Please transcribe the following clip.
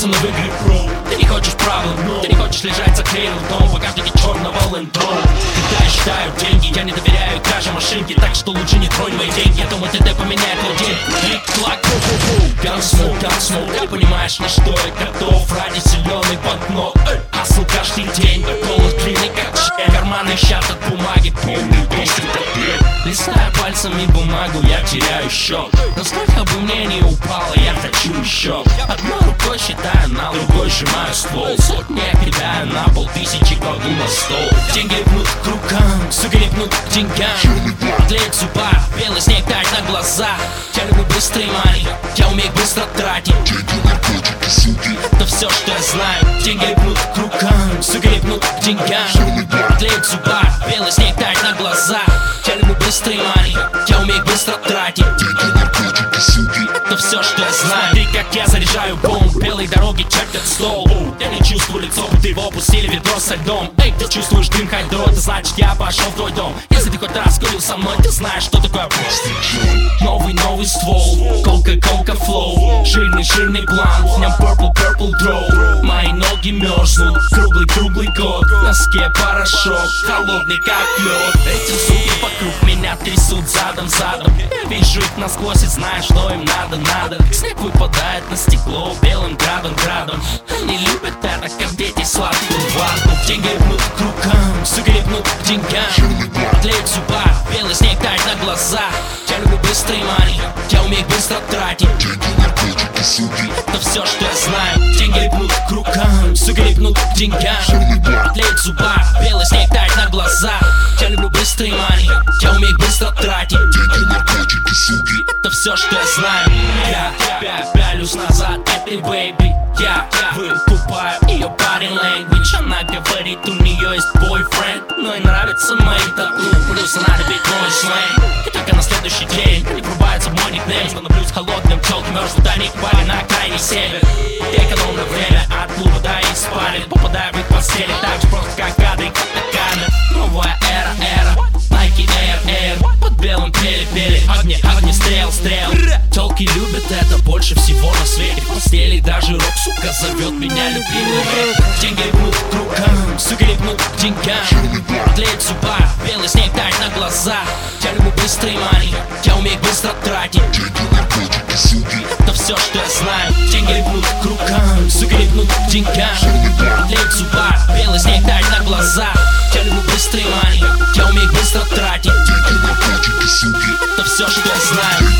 со мной в игры, бро. Ты не хочешь правил, но ты не хочешь лежать за кейлом дом в багажнике черного лэндроу. Когда я считаю деньги, я не доверяю даже машинке, так что лучше не тронь мои деньги. Я думаю, ТД поменяет твой день. Клик-клак, гансмоук, ты понимаешь, на что я готов ради зеленый банкнот. Хасл каждый день, голос длинный как член. Карманы щат от бумаги, полный доступ к ответ. Листая пальцами бумагу, я теряю счет. Но сколько бы мне не упало, я хочу еще. Одной рукой считаю, на другой сжимаю ствол. Сотни я кидаю на пол, тысячи кладу на стол. Деньги липнут к рукам, сука липнут к деньгам. Тлеют зуба, белый снег тает на глаза. Я люблю быстрый мани, я умею быстро тратить. Деньги, наркотики, суки. Это все, что я знаю. Деньги липнут к рукам, сука липнут к деньгам. Тлеют зуба, белый снег тает на глаза. Я люблю быстрый мани, я умею быстро тратить. Деньги, наркотики, суки. Это все, что я знаю. Ты как я заряжаю бомб, белые дороги чертят стол. Я не чувствую лицо, будто его опустили в ведро со льдом. Эй, ты чувствуешь дым хайдро, это значит я пошел в твой дом. Если ты хоть раз курил со мной, ты знаешь, что такое новый ствол, колка флоу. Жирный блант, в нем purple draw. Мои ноги мерзнут, круглый год. В носке порошок, холодный как лед. Эти суки вокруг меня трясут задом. Я вижу их насквозь и знаю, что им надо. Снег выпадает на стекло белым градом. Они любят это, как дети сладкую вату. Деньги липнут к рукам, сука липнут к деньгам. Тлеют зуба, белый снег тает на глаза. Я люблю быстрый мани, я умею быстро тратить. Деньги, наркотики, суки. Это все, что я знаю. Деньги липнут к рукам, сука липнут к деньгам. Тлеют зуба, белый снег тает на глаза. Я люблю быстрый мани, я умею быстро тратить. Деньги, наркотики, суки. Это все, что я знаю. Я пялюсь назад этой бэйби. Я выкупаю ее body language. Она говорит, у нее есть бойфренд, но ей нравятся мои тату. Плюс она любит мой сленг. И только на следующий день не врубается в мой никнейм. Становлюсь холодным, челки мерзнут, они пали на крайний север. Я экономлю время от клуба до и спален. Попадаю в их постели так же просто, как кадры на камер. Новая эра, Nike Air. Под белым пели, огни, стрел. Телки любят это больше всего на свете. В постели даже рок, сука, зовет меня любимый рэп. Деньги липнут к рукам, сука липнут к деньгам. Тлеют зуба, белый снег тает на глаза. Я люблю быстрый мани, я умею быстро тратить. Деньги, наркотики, суки. Это все, что я знаю. Деньги липнут к рукам, сука липнут к деньгам. Тлеют зуба, белый снег тает на глаза. Я люблю быстрый мани, я умею быстро тратить. Деньги, наркотики, суки. Это все, что я знаю.